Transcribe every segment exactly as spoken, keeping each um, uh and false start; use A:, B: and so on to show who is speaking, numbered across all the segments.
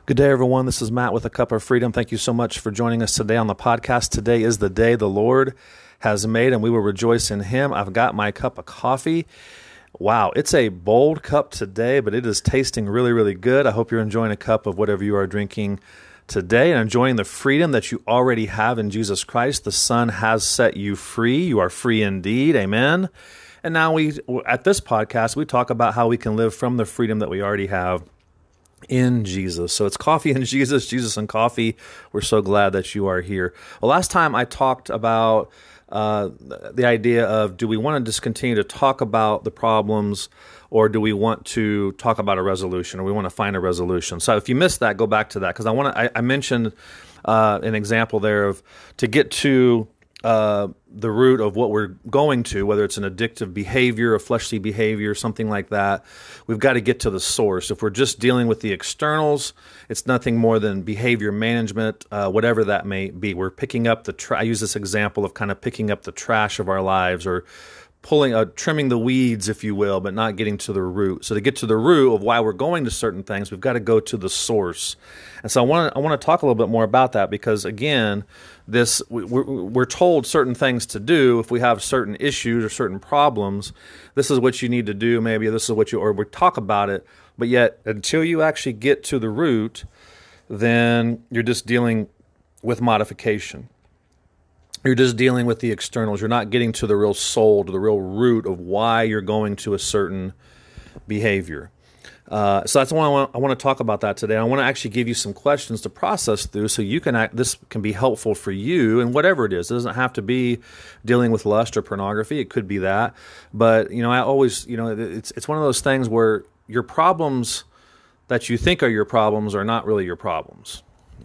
A: Good day, everyone. This is Matt with A Cup of Freedom. Thank you so much for joining us today on the podcast. Today is the day the Lord has made, and we will rejoice in Him. I've got my cup of coffee. Wow, it's a bold cup today, but it is tasting really, really good. I hope you're enjoying a cup of whatever you are drinking today and enjoying the freedom that you already have in Jesus Christ. The Son has set you free. You are free indeed. Amen. And now we, at this podcast, we talk about how we can live from the freedom that we already have in Jesus. So it's coffee and Jesus, Jesus and coffee. We're so glad that you are here. Well, last time I talked about uh, the idea of, do we want to just continue to talk about the problems, or do we want to talk about a resolution, or we want to find a resolution? So if you missed that, go back to that, because I want to. I, I mentioned uh, an example there of to get to Uh, the root of what we're going to, whether it's an addictive behavior, a fleshly behavior, something like that, we've got to get to the source. If we're just dealing with the externals, it's nothing more than behavior management, uh, whatever that may be. We're picking up the, tra- I use this example of kind of picking up the trash of our lives, or pulling, uh, trimming the weeds, if you will, but not getting to the root. So to get to the root of why we're going to certain things, we've got to go to the source. And so I want to I want to talk a little bit more about that, because again, this we're, we're told certain things to do if we have certain issues or certain problems. This is what you need to do. Maybe this is what you, or we talk about it, but yet until you actually get to the root, then you're just dealing with modification. You're just dealing with the externals. You're not getting to the real soul, to the real root of why you're going to a certain behavior. Uh, so that's why I want, I want to talk about that today. I want to actually give you some questions to process through, so you can act, this can be helpful for you in whatever it is. It doesn't have to be dealing with lust or pornography. It could be that, but you know, I always, you know, it's it's one of those things where your problems that you think are your problems are not really your problems.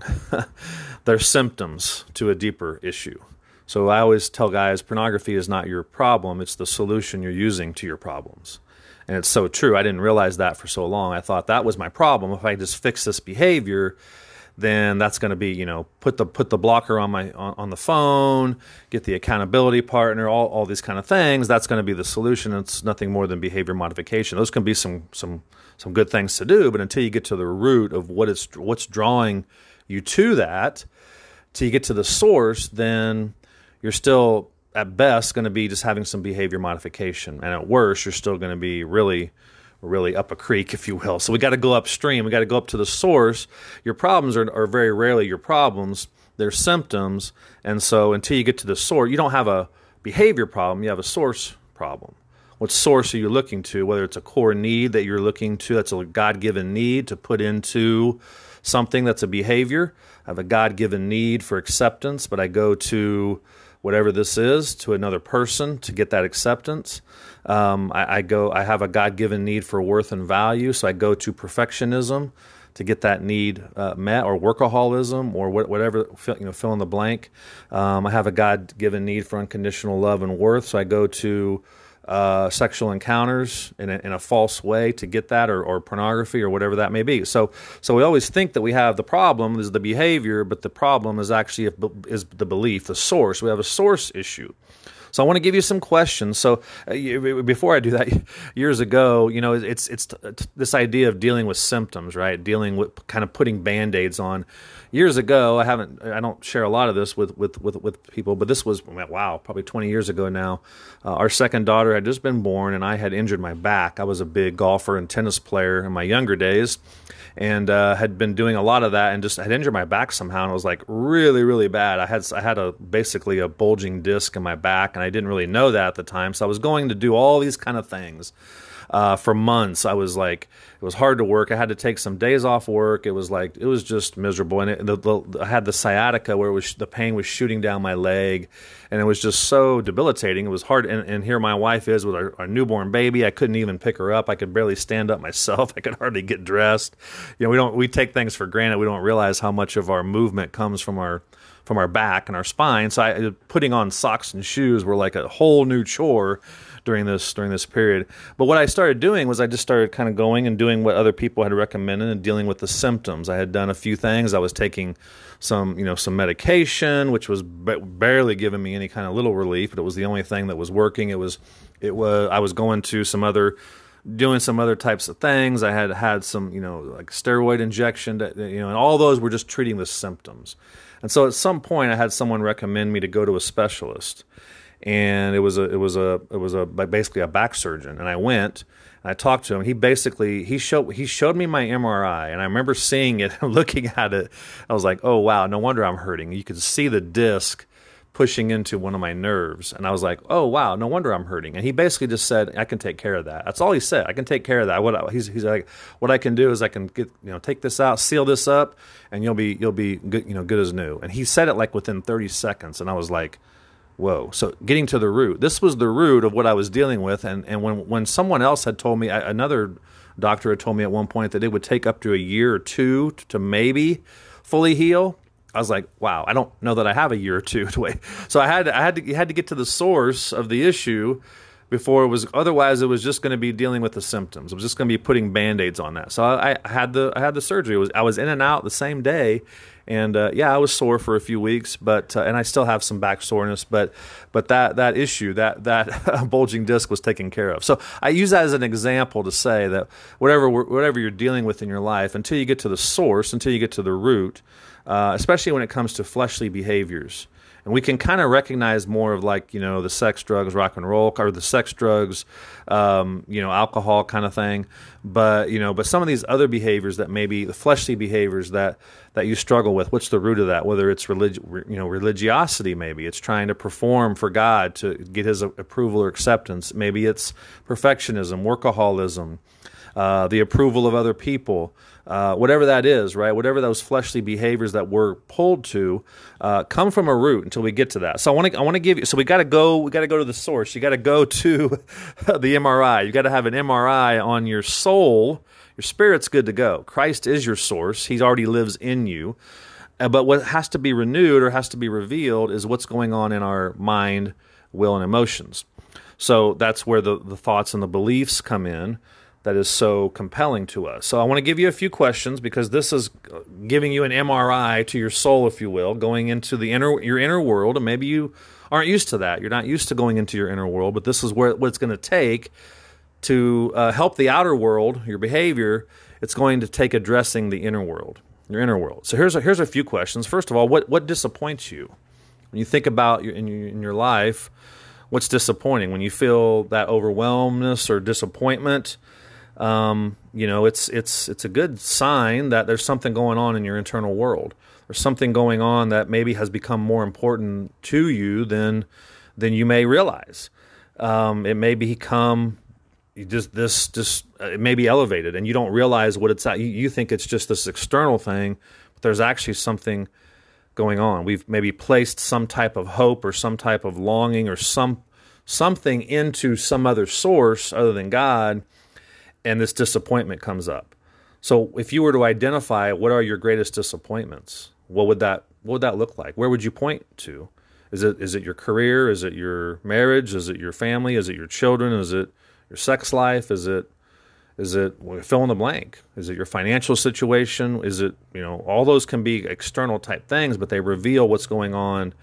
A: They're symptoms to a deeper issue. So I always tell guys, pornography is not your problem. It's the solution you're using to your problems. And it's so true. I didn't realize that for so long. I thought that was my problem. If I just fix this behavior, then that's going to be, you know, put the put the blocker on my on, on the phone, get the accountability partner, all, all these kind of things. That's going to be the solution. It's nothing more than behavior modification. Those can be some some some good things to do, but until you get to the root of what is what's drawing you to that, till you get to the source, then you're still, at best, going to be just having some behavior modification. And at worst, you're still going to be really, really up a creek, if you will. So we got to go upstream. We got to go up to the source. Your problems are, are very rarely your problems. They're symptoms. And so until you get to the source, you don't have a behavior problem. You have a source problem. What source are you looking to? Whether it's a core need that you're looking to, that's a God-given need to put into something that's a behavior. I have a God-given need for acceptance, but I go to whatever this is, to another person to get that acceptance. Um, I, I go. I have a God-given need for worth and value, so I go to perfectionism to get that need uh, met, or workaholism, or wh- whatever. You know, fill in the blank. Um, I have a God-given need for unconditional love and worth, so I go to uh, sexual encounters in a, in a false way to get that, or, or pornography, or whatever that may be. So, so we always think that we have the problem is the behavior, but the problem is actually is the belief, the source. We have a source issue. So I want to give you some questions. So uh, before I do that, years ago, you know, it's it's t- t- this idea of dealing with symptoms, right? Dealing with kind of putting Band-Aids on. Years ago, I haven't, I don't share a lot of this with with with, with people, but this was, wow, probably twenty years ago now. Uh, our second daughter had just been born, and I had injured my back. I was a big golfer and tennis player in my younger days, and uh, had been doing a lot of that, and just had injured my back somehow, and it was like really, really bad. I had I had a basically a bulging disc in my back, and I didn't really know that at the time. So I was going to do all these kind of things uh, for months. I was like, it was hard to work. I had to take some days off work. It was like, it was just miserable. And it, the, the, I had the sciatica where it was, the pain was shooting down my leg, and it was just so debilitating. It was hard. And, and here my wife is with our, our newborn baby. I couldn't even pick her up. I could barely stand up myself. I could hardly get dressed. You know, we don't, we take things for granted. We don't realize how much of our movement comes from our, from our back and our spine. So I, putting on socks and shoes were like a whole new chore during this during this period. But what I started doing was I just started kind of going and doing what other people had recommended and dealing with the symptoms. I had done a few things. I was taking some, you know, some medication, which was ba- barely giving me any kind of little relief, but it was the only thing that was working. It was, it was. I was going to some other doing some other types of things. I had had some, you know, like steroid injection, that, you know, and all those were just treating the symptoms. And so at some point, I had someone recommend me to go to a specialist, and it was a it was a it was a basically a back surgeon. And I went and I talked to him. He basically he showed he showed me my M R I, and I remember seeing it and looking at it. I was like, oh wow, no wonder I'm hurting. You could see the disc pushing into one of my nerves, and I was like, oh wow, no wonder I'm hurting. And he basically just said, I can take care of that. That's all he said. I can take care of that. What I, he's he's like, what I can do is I can get, you know, take this out, seal this up, and you'll be you'll be good, you know, good as new. And he said it like within thirty seconds, and I was like, whoa. So getting to the root, this was the root of what I was dealing with. And and when when someone else had told me, another doctor had told me at one point that it would take up to a year or two to maybe fully heal, I was like, wow, I don't know that I have a year or two to wait. So I had to, I had to had to get to the source of the issue before it was. Otherwise, it was just going to be dealing with the symptoms. It was just going to be putting Band-Aids on that. So I, I had the I had the surgery. It was I was in and out the same day, and uh, yeah, I was sore for a few weeks, but uh, and I still have some back soreness. But but that that issue, that that bulging disc, was taken care of. So I use that as an example to say that whatever whatever you're dealing with in your life, until you get to the source, until you get to the root. Uh, especially when it comes to fleshly behaviors. And we can kind of recognize more of, like, you know, the sex, drugs, rock and roll, or the sex, drugs, um, you know, alcohol kind of thing. But, you know, but some of these other behaviors that maybe the fleshly behaviors that, that you struggle with, what's the root of that? Whether it's relig- you know, religiosity, maybe it's trying to perform for God to get his approval or acceptance. Maybe it's perfectionism, workaholism, uh, the approval of other people. Uh, whatever that is, right? Whatever those fleshly behaviors that we're pulled to, uh, come from a root until we get to that. So I want to, I want to give you. So we got to go. We got to go to the source. You got to go to the M R I. You got to have an M R I on your soul. Your spirit's good to go. Christ is your source. He already lives in you. Uh, but what has to be renewed or has to be revealed is what's going on in our mind, will, and emotions. So that's where the, the thoughts and the beliefs come in. That is so compelling to us. So I want to give you a few questions, because this is giving you an M R I to your soul, if you will, going into the inner your inner world. And maybe you aren't used to that. You're not used to going into your inner world, but this is where what it's going to take to uh, help the outer world, your behavior. It's going to take addressing the inner world, your inner world. So here's a, here's a few questions. First of all, what what disappoints you when you think about your, in your in your life? What's disappointing when you feel that overwhelmness or disappointment? Um, you know, it's it's it's a good sign that there's something going on in your internal world. There's something going on that maybe has become more important to you than than you may realize. Um, it may become just this just uh, it may be elevated, and you don't realize what it's at. You, you think it's just this external thing, but there's actually something going on. We've maybe placed some type of hope or some type of longing or some something into some other source other than God. And this disappointment comes up. So if you were to identify what are your greatest disappointments, what would that what would that look like? Where would you point to? Is it is it your career? Is it your marriage? Is it your family? Is it your children? Is it your sex life? Is it is it well, fill in the blank? Is it your financial situation? Is it, you know, all those can be external type things, but they reveal what's going on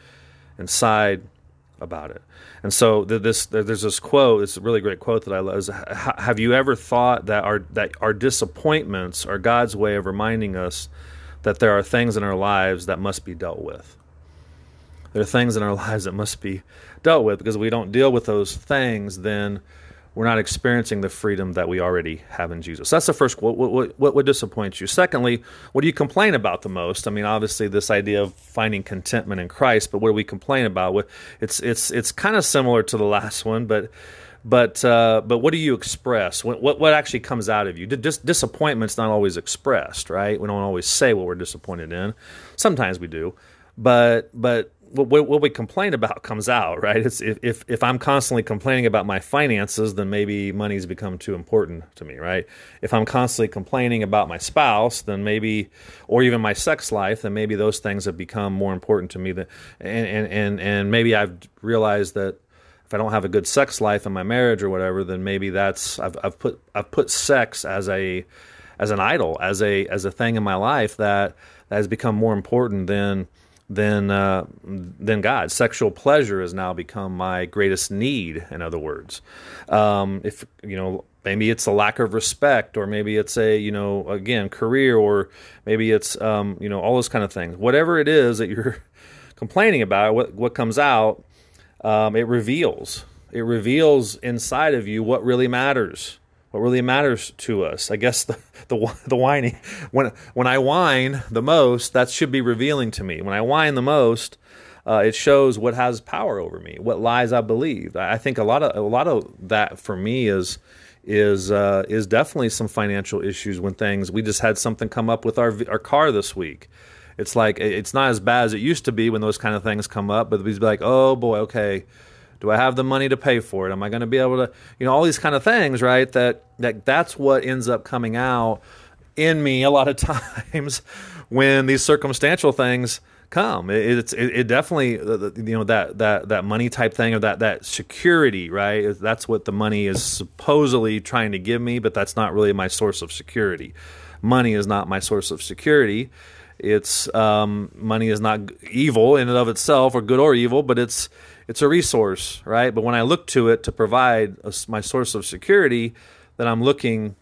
A: inside about it. And so this, there's this quote. It's a really great quote that I love. Is, have you ever thought that our that our disappointments are God's way of reminding us that there are things in our lives that must be dealt with? There are things in our lives that must be dealt with, because if we don't deal with those things, then we're not experiencing the freedom that we already have in Jesus. So that's the first quote. What, what, what would disappoint you? Secondly, what do you complain about the most? I mean, obviously, this idea of finding contentment in Christ, but what do we complain about? It's it's it's kind of similar to the last one, but but uh, but what do you express? What what, what actually comes out of you? Dis- disappointment's not always expressed, right? We don't always say what we're disappointed in. Sometimes we do, but but. What, what we complain about comes out, right? It's if, if if I'm constantly complaining about my finances, then maybe money's become too important to me, right? If I'm constantly complaining about my spouse, then maybe, or even my sex life, then maybe those things have become more important to me. Than, and, and, and, and maybe I've realized that if I don't have a good sex life in my marriage or whatever, then maybe that's I've I've put I've put sex as a as an idol, as a as a thing in my life that, that has become more important than Than uh, than God. Sexual pleasure has now become my greatest need. In other words, um, if you know, maybe it's a lack of respect, or maybe it's a, you know, again, career, or maybe it's, um, you know, all those kind of things. Whatever it is that you're complaining about, what, what comes out, um, it reveals. It reveals inside of you what really matters. What really matters to us. I guess the the the whining. When when I whine the most, that should be revealing to me. When I whine the most, uh, it shows what has power over me, what lies I believe. I think a lot of a lot of that for me is is uh, is definitely some financial issues. When things, we just had something come up with our our car this week. It's like, it's not as bad as it used to be when those kind of things come up, but we'd be like, oh boy, okay. Do I have the money to pay for it? Am I going to be able to, you know, all these kind of things, right? That that that's what ends up coming out in me a lot of times when these circumstantial things come. It, it's it, it definitely, you know, that that that money type thing, or that that security, right? That's what the money is supposedly trying to give me, but that's not really my source of security. Money is not my source of security. It's um, money is not evil in and of itself, or good or evil, but it's it's a resource, right? But when I look to it to provide a, my source of security, then I'm looking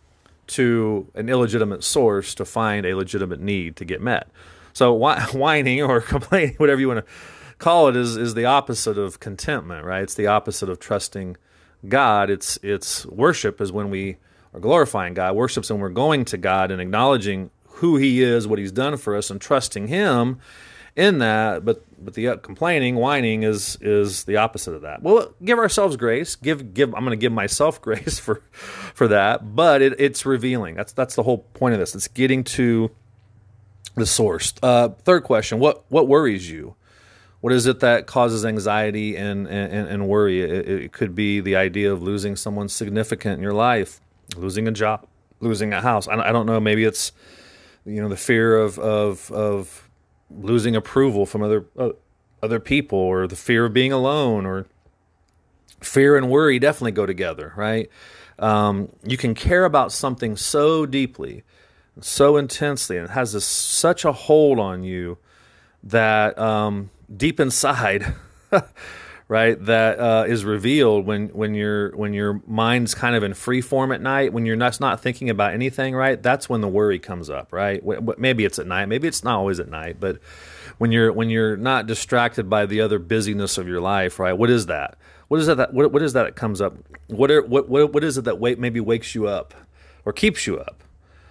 A: to an illegitimate source to find a legitimate need to get met. So whining or complaining, whatever you want to call it, is is the opposite of contentment, right? It's the opposite of trusting God. It's it's worship is when we are glorifying God. Worship's when we're going to God and acknowledging who He is, what He's done for us, and trusting Him in that. But but the complaining, whining is is the opposite of that. Well, give ourselves grace. Give give. I'm going to give myself grace for for that. But it, it's revealing. That's that's the whole point of this. It's getting to the source. Uh, third question: What what worries you? What is it that causes anxiety and and, and worry? It, it could be the idea of losing someone significant in your life, losing a job, losing a house. I, I don't know. Maybe it's, you know, the fear of of of losing approval from other uh, other people, or the fear of being alone, or fear and worry definitely go together, right? Um, you can care about something so deeply, so intensely, and it has this, such a hold on you that um, deep inside, right, that uh, is revealed when when your when your mind's kind of in free form at night, when you're not, not thinking about anything, right? That's when the worry comes up, right? Maybe it's at night, maybe it's not always at night, but when you're when you're not distracted by the other busyness of your life, right? What is that? What is that? that what, what is that that comes up? What are, what what what is it that wait, maybe wakes you up or keeps you up?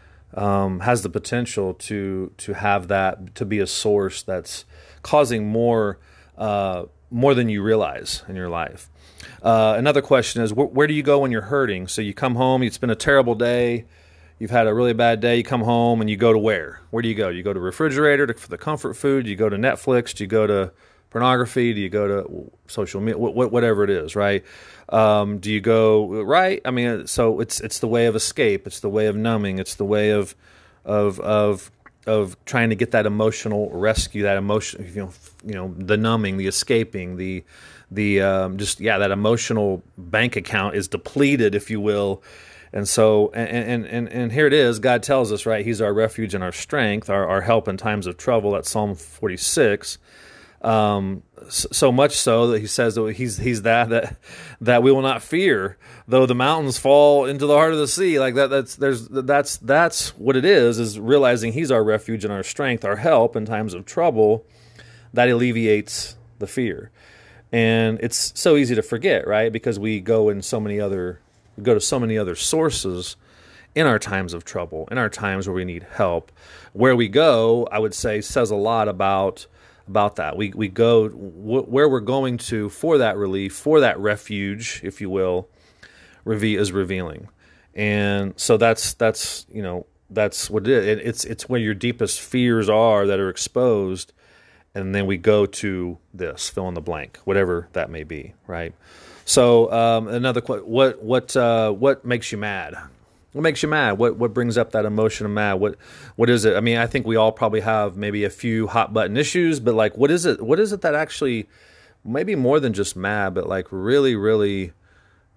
A: Um, has the potential to to have that to be a source that's causing more uh, more than you realize in your life. Uh, another question is, wh- where do you go when you're hurting? So you come home, it's been a terrible day, you've had a really bad day, you come home and you go to where? Where do you go? Do you go to the refrigerator to, for the comfort food? Do you go to Netflix? Do you go to pornography? Do you go to social media? Wh- wh- whatever it is, right? Um, do you go, right? I mean, so it's it's the way of escape. It's the way of numbing. It's the way of of of of trying to get that emotional rescue, that emotion, you know, you know, the numbing, the escaping, the the um, just yeah, that emotional bank account is depleted, if you will. And so, and and and here it is. God tells us, right? He's our refuge and our strength, our our help in times of trouble. That's Psalm forty-six. Um, so much so that he says that he's he's that that that we will not fear, though the mountains fall into the heart of the sea. Like that. That's there's that's that's what it is. Is realizing He's our refuge and our strength, our help in times of trouble. That alleviates the fear, and it's so easy to forget, right? Because we go in so many other we go to so many other sources in our times of trouble, in our times where we need help. Where we go, I would say, says a lot about. about that. We we go w- where we're going to for that relief, for that refuge, if you will, reve- is revealing. And so that's that's you know that's what it is. It, it's it's where your deepest fears are that are exposed, and then we go to this, fill in the blank, whatever that may be, right? So um, another qu- what what uh, what makes you mad? What makes you mad? What what brings up that emotion of mad? What what is it? I mean, I think we all probably have maybe a few hot button issues, but like, what is it? What is it that actually, maybe more than just mad, but like really, really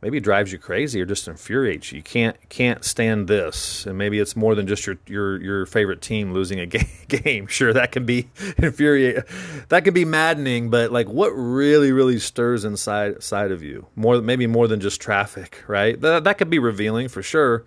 A: maybe drives you crazy or just infuriates you. You can't can't stand this, and maybe it's more than just your your your favorite team losing a game. Sure, that can be infuriating, that can be maddening, but like, what really really stirs inside side of you? More maybe more than just traffic, right? That that could be revealing for sure,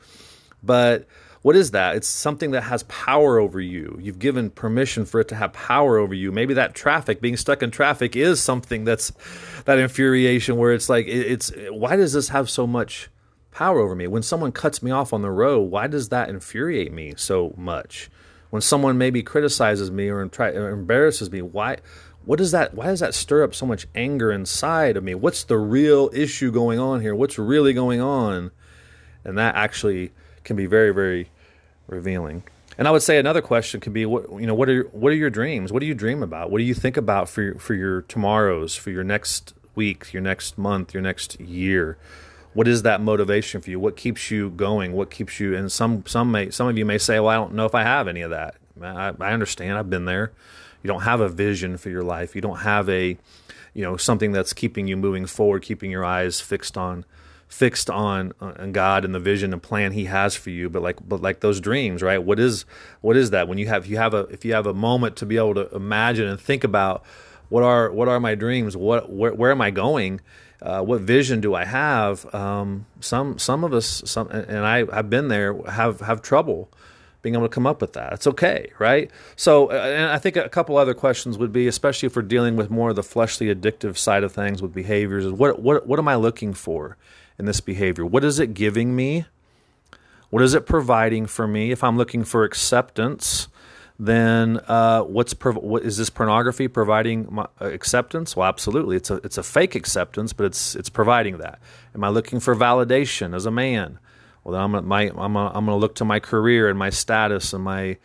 A: but what is that? It's something that has power over you. You've given permission for it to have power over you. Maybe that traffic, being stuck in traffic, is something that's that infuriation where it's like, it's why does this have so much power over me? When someone cuts me off on the road, why does that infuriate me so much? When someone maybe criticizes me or, try, or embarrasses me, why? What does that? Why does that stir up so much anger inside of me? What's the real issue going on here? What's really going on? And that actually can be very, very revealing. And I would say another question could be, what you know, what are your, what are your dreams? What do you dream about? What do you think about for your, for your tomorrows, for your next week, your next month, your next year? What is that motivation for you? What keeps you going? What keeps you? And some some may some of you may say, well, I don't know if I have any of that. I, I understand. I've been there. You don't have a vision for your life. You don't have a, you know, something that's keeping you moving forward, keeping your eyes fixed on fixed on, on God and the vision and plan He has for you. But like, but like those dreams, right? What is, what is that? When you have, you have a, if you have a moment to be able to imagine and think about what are, what are my dreams? What, where, where am I going? Uh, what vision do I have? Um, some, some of us, some, and I, I've been there, have, have trouble being able to come up with that. It's okay, right? So, and I think a couple other questions would be, especially if we're dealing with more of the fleshly addictive side of things with behaviors, is what, what, what am I looking for in this behavior? What is it giving me? What is it providing for me? If I'm looking for acceptance, then uh, what's prov- what, is this pornography providing my, uh, acceptance? Well, absolutely. It's a it's a fake acceptance, but it's it's providing that. Am I looking for validation as a man? Well, then I'm gonna, my I'm gonna, I'm going to look to my career and my status and my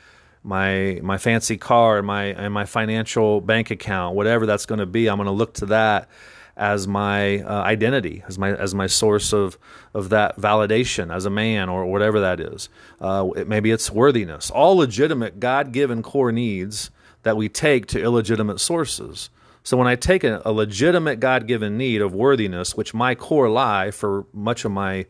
A: my my fancy car and my and my financial bank account, whatever that's going to be. I'm going to look to that as my uh, identity, as my as my source of of that validation as a man, or whatever that is. Uh, it, maybe it's worthiness. All legitimate God-given core needs that we take to illegitimate sources. So when I take a, a legitimate God-given need of worthiness, which my core lie for much of my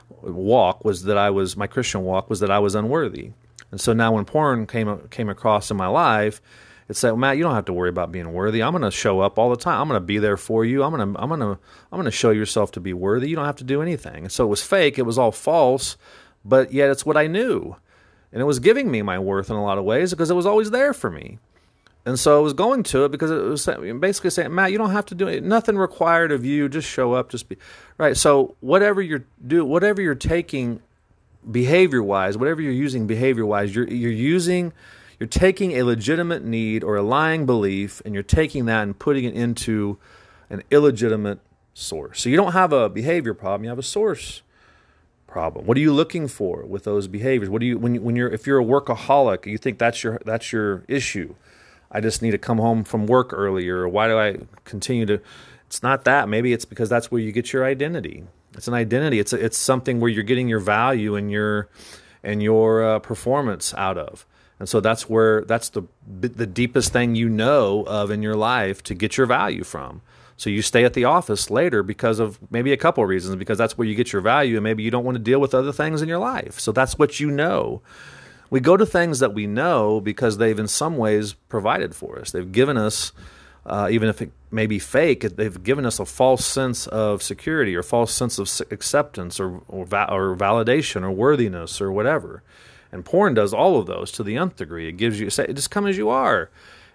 A: walk was that I was, my Christian walk was that I was unworthy. And so now when porn came came across in my life, it's like, Matt, you don't have to worry about being worthy. I'm going to show up all the time. I'm going to be there for you. I'm going to, I'm going to, I'm going to show yourself to be worthy. You don't have to do anything. And so it was fake. It was all false, but yet it's what I knew. And it was giving me my worth in a lot of ways because it was always there for me. And so I was going to it because it was basically saying, Matt, you don't have to do it. Nothing required of you. Just show up. Just be right. So whatever you're do, whatever you're taking behavior-wise, whatever you're using behavior-wise, you're you're using. You're taking a legitimate need or a lying belief, and you're taking that and putting it into an illegitimate source. So you don't have a behavior problem; you have a source problem. What are you looking for with those behaviors? What do you when you, when you're if you're a workaholic, you think that's your that's your issue? I just need to come home from work earlier. Or why do I continue to? It's not that. Maybe it's because that's where you get your identity. It's an identity. It's a, it's something where you're getting your value and your and your uh, performance out of. And so that's where that's the the deepest thing you know of in your life to get your value from. So you stay at the office later because of maybe a couple of reasons, because that's where you get your value, and maybe you don't want to deal with other things in your life. So that's what you know. We go to things that we know because they've in some ways provided for us. They've given us, uh, even if it may be fake, they've given us a false sense of security or false sense of acceptance or or, va- or validation or worthiness or whatever. And porn does all of those to the nth degree. It gives you, say, just come as you are,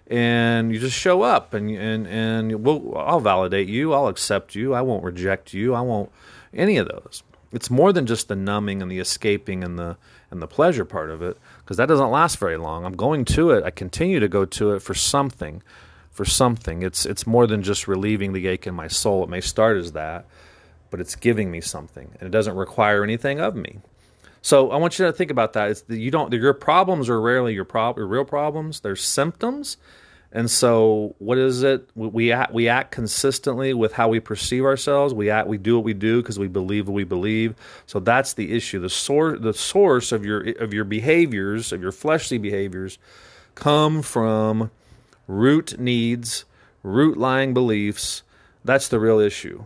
A: and you just show up, and and and we'll, I'll validate you, I'll accept you, I won't reject you, I won't any of those. It's more than just the numbing and the escaping and the and the pleasure part of it, because that doesn't last very long. I'm going to it. I continue to go to it for something, for something. It's it's more than just relieving the ache in my soul. It may start as that, but it's giving me something, and it doesn't require anything of me. So I want you to think about that. It's the, you don't. Your problems are rarely your, prob- your real problems. They're symptoms. And so, what is it? We act, we act consistently with how we perceive ourselves. We act. We do what we do because we believe what we believe. So that's the issue. The source, the source of your of your behaviors, of your fleshly behaviors, come from root needs, root lying beliefs. That's the real issue.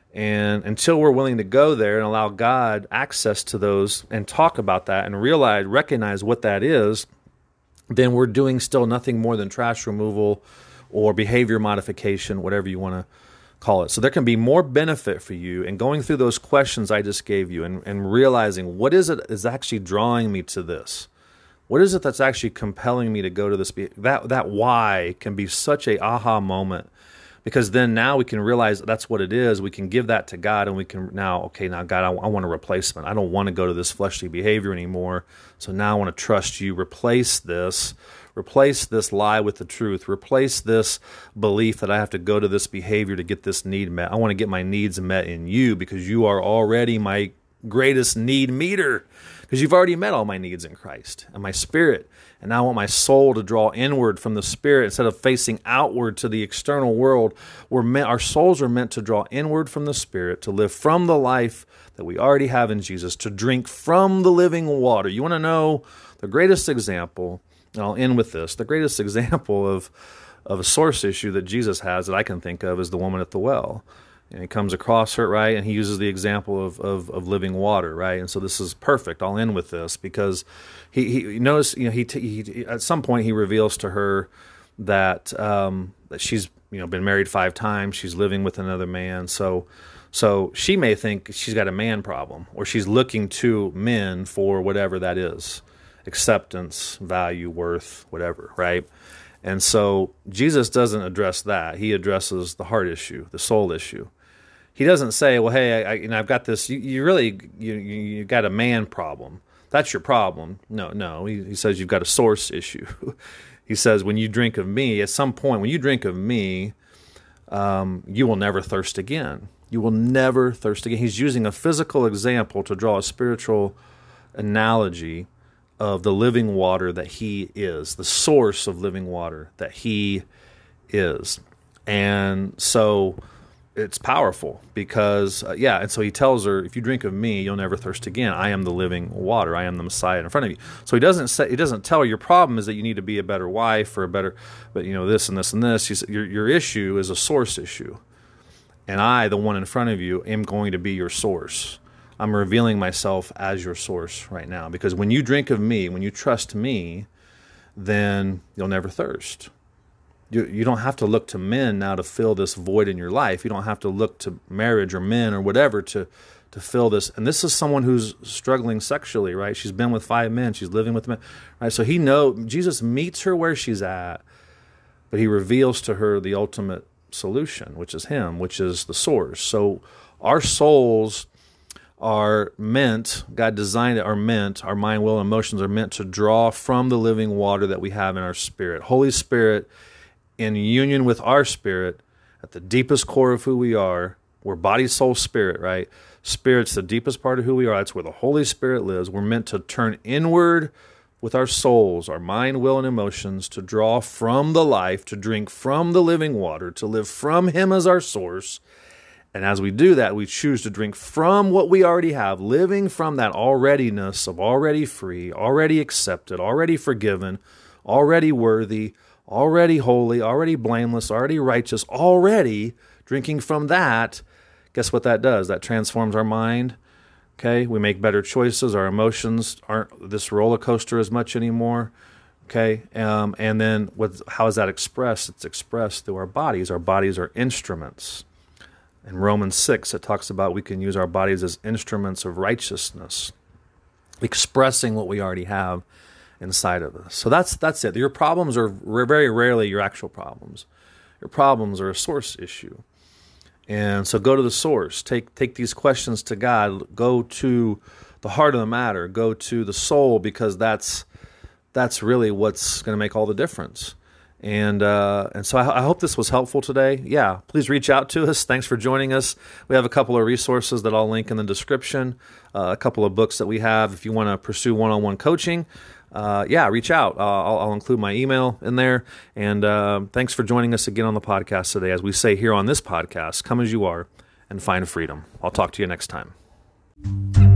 A: And until we're willing to go there and allow God access to those and talk about that and realize, recognize what that is, then we're doing still nothing more than trash removal or behavior modification, whatever you want to call it. So there can be more benefit for you in going through those questions I just gave you and, and realizing what is it is actually drawing me to this. What is it that's actually compelling me to go to this? That that why can be such a aha moment, because then now we can realize that's what it is. We can give that to God, and we can now, okay, now God, I, I want a replacement. I don't want to go to this fleshly behavior anymore. So now I want to trust you. Replace this. Replace this lie with the truth. Replace this belief that I have to go to this behavior to get this need met. I want to get my needs met in you because you are already my greatest need meter, because you've already met all my needs in Christ and my spirit. And now I want my soul to draw inward from the spirit instead of facing outward to the external world. We're meant, our souls are meant to draw inward from the spirit, to live from the life that we already have in Jesus, to drink from the living water. You want to know the greatest example, and I'll end with this, the greatest example of, of a source issue that Jesus has that I can think of is the woman at the well. And he comes across her, right, and he uses the example of, of, of living water, right? And so this is perfect. I'll end with this because he, he notice, you know, he, he at some point he reveals to her that um, that she's, you know, been married five times. She's living with another man. So so she may think she's got a man problem, or she's looking to men for whatever that is, acceptance, value, worth, whatever, right? And so Jesus doesn't address that. He addresses the heart issue, the soul issue. He doesn't say, well, hey, I, you know, I've got this, you, you really, you, you got a man problem. That's your problem. No, no. He, he says you've got a source issue. He says when you drink of me, at some point, when you drink of me, um, you will never thirst again. You will never thirst again. He's using a physical example to draw a spiritual analogy of the living water that he is, the source of living water that he is. And so it's powerful because, uh, yeah, and so he tells her, if you drink of me, you'll never thirst again. I am the living water. I am the Messiah in front of you. So he doesn't say, he doesn't tell her your problem is that you need to be a better wife or a better, but you know, this and this and this. He's, your, your issue is a source issue. And I, the one in front of you, am going to be your source. I'm revealing myself as your source right now. Because when you drink of me, when you trust me, then you'll never thirst. You, you don't have to look to men now to fill this void in your life. You don't have to look to marriage or men or whatever to, to fill this. And this is someone who's struggling sexually, right? She's been with five men. She's living with men, right? So he know Jesus meets her where she's at, but he reveals to her the ultimate solution, which is him, which is the source. So our souls are meant, God designed it, are meant, our mind, will, and emotions are meant to draw from the living water that we have in our spirit. Holy Spirit, in union with our spirit, at the deepest core of who we are, we're body, soul, spirit, right? Spirit's the deepest part of who we are. That's where the Holy Spirit lives. We're meant to turn inward with our souls, our mind, will, and emotions, to draw from the life, to drink from the living water, to live from him as our source. And as we do that, we choose to drink from what we already have, living from that alreadiness of already free, already accepted, already forgiven, already worthy, already holy, already blameless, already righteous, already drinking from that. Guess what that does? That transforms our mind. Okay, we make better choices. Our emotions aren't this roller coaster as much anymore. Okay, um, and then what? How is that expressed? It's expressed through our bodies. Our bodies are instruments. In Romans six, it talks about we can use our bodies as instruments of righteousness, expressing what we already have inside of us. So that's that's it. Your problems are very rarely your actual problems. Your problems are a source issue. And so go to the source. Take take these questions to God. Go to the heart of the matter. Go to the soul, because that's that's really what's going to make all the difference. And uh, and so I, I hope this was helpful today. Yeah, please reach out to us. Thanks for joining us. We have a couple of resources that I'll link in the description, uh, a couple of books that we have. If you want to pursue one-on-one coaching, uh, yeah, reach out. Uh, I'll, I'll include my email in there. And uh, thanks for joining us again on the podcast today. As we say here on this podcast, come as you are and find freedom. I'll talk to you next time.